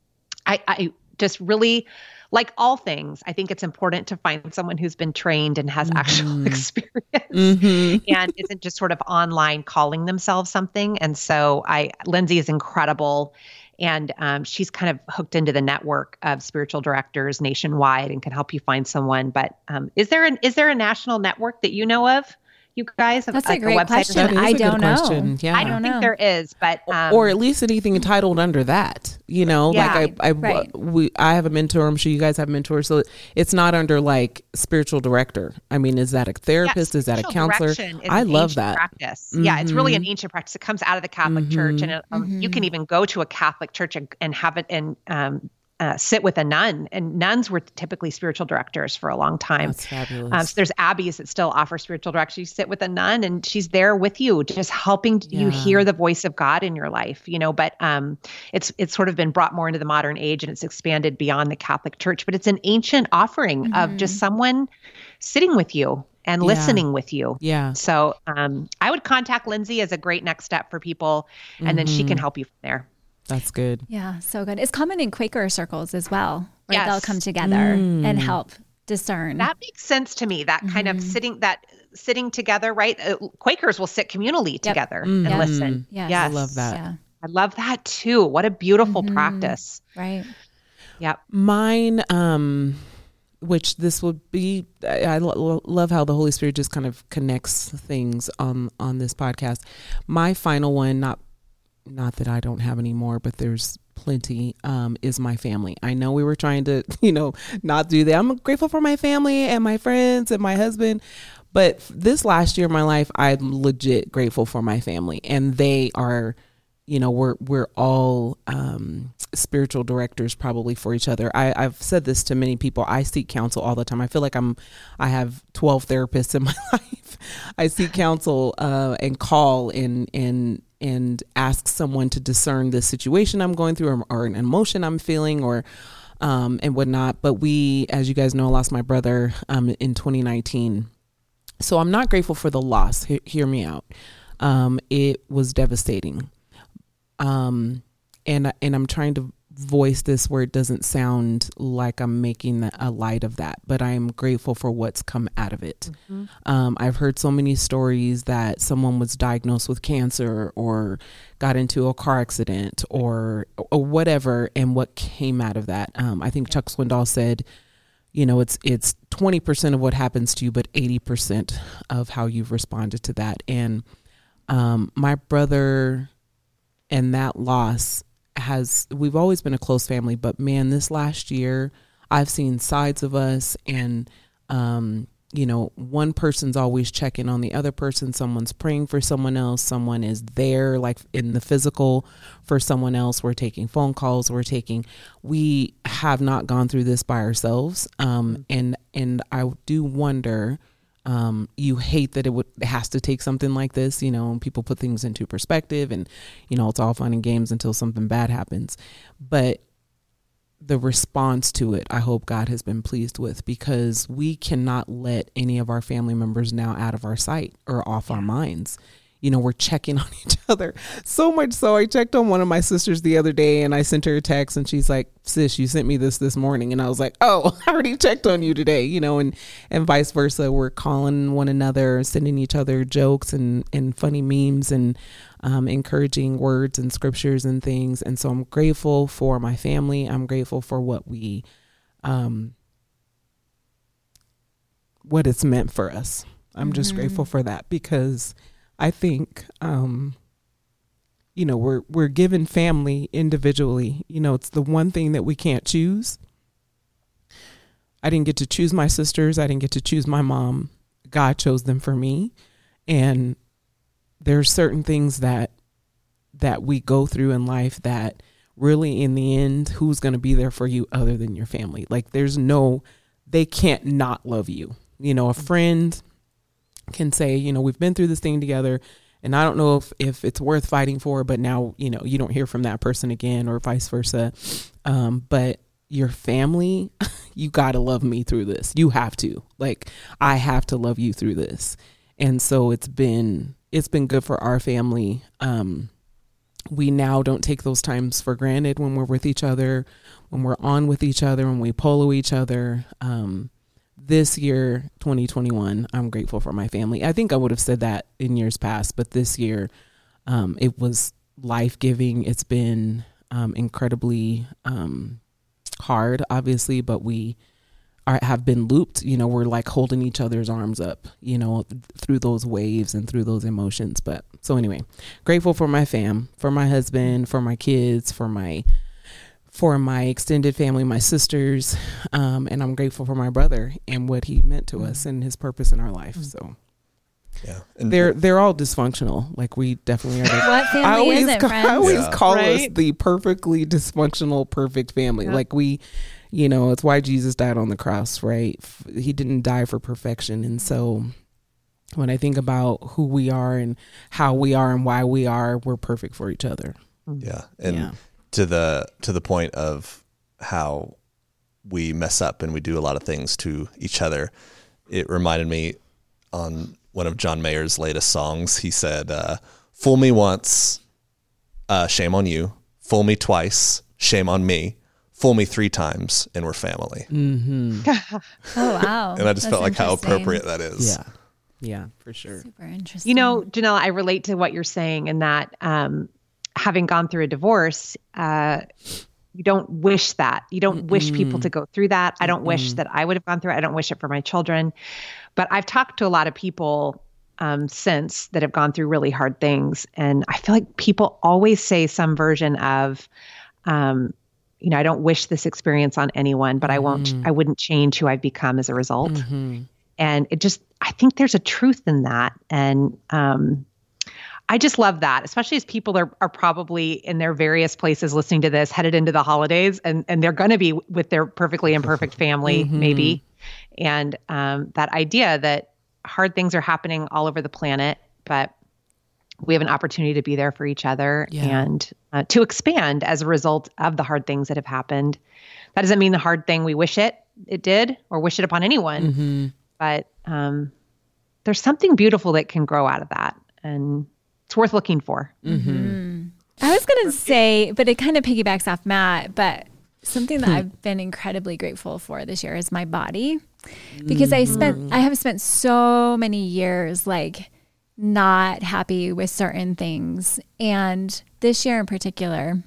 I, I just really, like all things, I think it's important to find someone who's been trained and has mm-hmm. actual experience mm-hmm. and isn't just sort of online calling themselves something. And so I, Lindsay is incredible. And um, she's kind of hooked into the network of spiritual directors nationwide and can help you find someone. But um, is there an is there a national network that you know of, you guys? That's like a great a question. That is I a good don't know. question. Yeah. I don't, I don't think know. there is, but um, or at least anything titled under that, you know, Yeah. like I, I, Right. we, I have a mentor. I'm sure you guys have mentors. So it's not under like spiritual director. I mean, is that a therapist? yeah, is that a spiritual counselor? direction is I an love ancient that. practice. Yeah, it's really an Mhm. ancient practice. It comes out of the Catholic Church, and it, um, Mhm. you can even go to a Catholic church and, and have it and um, uh, sit with a nun. And nuns were typically spiritual directors for a long time. That's fabulous. Um, so there's abbeys that still offer spiritual direction. You sit with a nun and she's there with you, just helping you Yeah. hear the voice of God in your life, you know, but um, it's, it's sort of been brought more into the modern age and it's expanded beyond the Catholic Church, but it's an ancient offering Mhm. of just someone sitting with you and Yeah. listening with you. yeah. So um, I would contact Lindsay as a great next step for people, and then she can Mhm. help you from there. That's good. Yeah, so good. It's common in Quaker circles as well, right? Yes. They'll come together Mm. and help discern. That makes sense to me. That kind of Mhm. sitting that sitting together, right? Uh, Quakers will sit communally together Mhm. and Yes. listen. Yes. I love that. Yeah, I love that too. What a beautiful Mhm. practice. right. Yep. Mine, um, which this would be, I, I lo- love how the Holy Spirit just kind of connects things on, on this podcast. My final one, not, not that I don't have any more, but there's plenty, um, is my family. I know we were trying to, you know, not do that. I'm grateful for my family and my friends and my husband. But this last year of my life, I'm legit grateful for my family, and they are you know, we're we're all um, spiritual directors probably for each other. I, I've said this to many people. I seek counsel all the time. I feel like I'm I have twelve therapists in my life. I seek counsel uh, and call and and and ask someone to discern the situation I'm going through, or, or an emotion I'm feeling, or um, and whatnot. But we, as you guys know, lost my brother um, in twenty nineteen. So I'm not grateful for the loss. He- hear me out. Um, it was devastating. Um, and, and I'm trying to voice this where it doesn't sound like I'm making a light of that, but I am grateful for what's come out of it. Mm-hmm. Um, I've heard so many stories that someone was diagnosed with cancer or got into a car accident or, or whatever, and what came out of that. Um, I think Chuck Swindoll said, you know, it's, it's twenty percent of what happens to you, but eighty percent of how you've responded to that. And, um, my brother, and that loss has, we've always been a close family, but man, this last year I've seen sides of us, and, um, you know, one person's always checking on the other person. Someone's praying for someone else. Someone is there, like in the physical, for someone else. We're taking phone calls. We're taking, we have not gone through this by ourselves. Um, and, and I do wonder, Um, you hate that it would it has to take something like this, you know, and people put things into perspective, and, you know, it's all fun and games until something bad happens. But the response to it, I hope God has been pleased with, because we cannot let any of our family members now out of our sight or off our minds. You know, we're checking on each other so much so I checked on one of my sisters the other day, and I sent her a text, and she's like, sis, you sent me this this morning. And I was like, oh, I already checked on you today, you know, and, and vice versa. We're calling one another, sending each other jokes and, and funny memes and um, encouraging words and scriptures and things. And so I'm grateful for my family. I'm grateful for what we, um, what it's meant for us. I'm mm-hmm. just grateful for that, because I think, um, you know, we're, we're given family individually. You know, it's the one thing that we can't choose. I didn't get to choose my sisters. I didn't get to choose my mom. God chose them for me. And there's certain things that, that we go through in life that really, in the end, who's going to be there for you other than your family? Like, there's no, they can't not love you. You know, a friend can say, you know, we've been through this thing together, and I don't know if, if it's worth fighting for, but now, you know, you don't hear from that person again, or vice versa. Um, but your family, you got to love me through this. You have to, like, I have to love you through this. And so it's been, it's been good for our family. Um, we now don't take those times for granted when we're with each other, when we're on with each other, when we polo each other. Um, This year, twenty twenty-one, I'm grateful for my family. I think I would have said that in years past, but this year, um, it was life-giving. It's been um, incredibly um, hard, obviously, but we are, have been looped. You know, we're like holding each other's arms up, you know, th- through those waves and through those emotions. But so anyway, grateful for my fam, for my husband, for my kids, for my for my extended family, my sisters, um, and I'm grateful for my brother and what he meant to us and his purpose in our life. So yeah, and they're they're all dysfunctional. Like, we definitely are. The, what family I always isn't, ca- friends? I always Yeah. call Right? us the perfectly dysfunctional, perfect family. Yeah. Like, we, you know, it's why Jesus died on the cross, right? F- He didn't die for perfection, and so when I think about who we are and how we are and why we are, we're perfect for each other. yeah, and Yeah. to the to the point of how we mess up and we do a lot of things to each other, it reminded me on one of John Mayer's latest songs. He said, uh, "Fool me once, uh, shame on you. Fool me twice, shame on me. Fool me three times, and we're family." Mm-hmm. Oh, wow. And I just That's felt like how interesting. appropriate that is. Yeah. Yeah, for sure. Super interesting. You know, Janelle, I relate to what you're saying in that um, having gone through a divorce, uh, you don't wish that. You don't Mm-mm. wish people to go through that. I don't Mm-mm. wish that I would have gone through it. I don't wish it for my children. But I've talked to a lot of people um, since that have gone through really hard things. And I feel like people always say some version of, um, you know, I don't wish this experience on anyone, but I won't, mm-hmm. I wouldn't change who I've become as a result. Mm-hmm. And it just, I think there's a truth in that. And um, I just love that, especially as people are, are probably in their various places listening to this, headed into the holidays, and, and they're going to be with their perfectly imperfect family, mm-hmm. maybe. And um, that idea that hard things are happening all over the planet, but we have an opportunity to be there for each other yeah. and uh, to expand as a result of the hard things that have happened. That doesn't mean the hard thing we wish it it did or wish it upon anyone, mm-hmm. but um, there's something beautiful that can grow out of that, and it's worth looking for. Mm-hmm. I was going to say, but it kind of piggybacks off Matt, but something that I've been incredibly grateful for this year is my body, because mm-hmm. I spent, I have spent so many years like not happy with certain things. And this year in particular,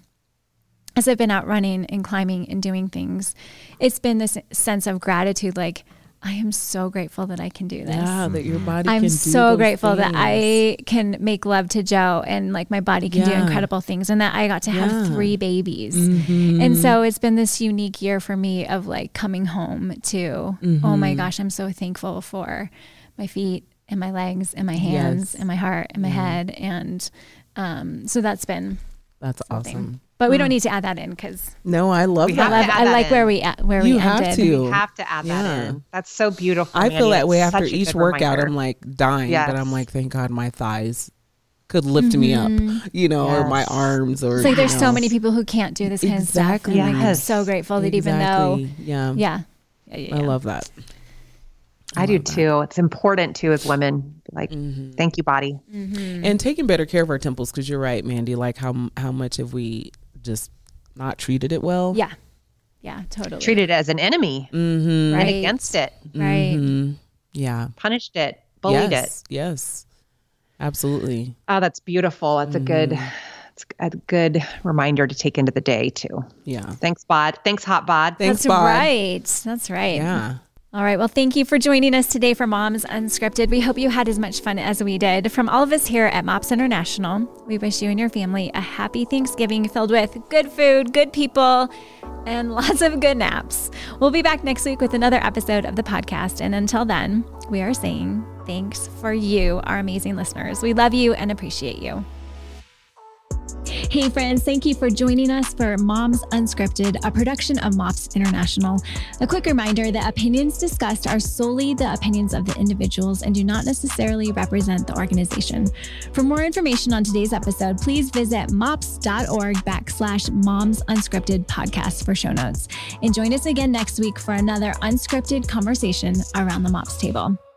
as I've been out running and climbing and doing things, it's been this sense of gratitude. Like, I am so grateful that I can do this. Yeah, that your body I'm can do so those grateful things. that I can make love to Joe, and like my body can yeah. do incredible things, and that I got to yeah. have three babies. Mm-hmm. And so it's been this unique year for me of like coming home to, mm-hmm. oh my gosh, I'm so thankful for my feet and my legs and my hands yes. and my heart and my yeah. head. And um, so that's been That's something. Awesome. But we mm. don't need to add that in, because no, I love we that. I, love, I like in. where we at, where you we have ended. to. We have to add yeah. that in. That's so beautiful. I Mandy. feel that That's way after such a each good workout. reminder. I'm like dying, yes. but I'm like, thank God my thighs could lift mm-hmm. me up, you know, yes. or my arms, or it's like there's you so know. many people who can't do this kind exactly. of stuff. And yes. like, I'm so grateful that exactly. even though, yeah, yeah, yeah, yeah, I yeah. love that. I, I do too. It's important too as women. Like, mm-hmm. thank you, body. Mm-hmm. And taking better care of our temples, because you're right, Mandy. Like how how much have we just not treated it well? Yeah, yeah, totally. Treated it as an enemy, mm-hmm. right. and against it, right? Mm-hmm. Yeah, punished it, bullied yes. it. Yes, absolutely. Oh, that's beautiful. That's mm-hmm. a good. It's a good reminder to take into the day too. Yeah. Thanks, Bod. Thanks, Hot Bod. Thanks, That's Bod. right. That's right. Yeah. All right. Well, thank you for joining us today for Moms Unscripted. We hope you had as much fun as we did. From all of us here at MOPS International, we wish you and your family a happy Thanksgiving filled with good food, good people, and lots of good naps. We'll be back next week with another episode of the podcast. And until then, we are saying thanks for you, our amazing listeners. We love you and appreciate you. Hey friends, thank you for joining us for Moms Unscripted, a production of MOPS International. A quick reminder that opinions discussed are solely the opinions of the individuals and do not necessarily represent the organization. For more information on today's episode, please visit mops.org backslash Moms Unscripted podcast for show notes. And join us again next week for another unscripted conversation around the MOPS table.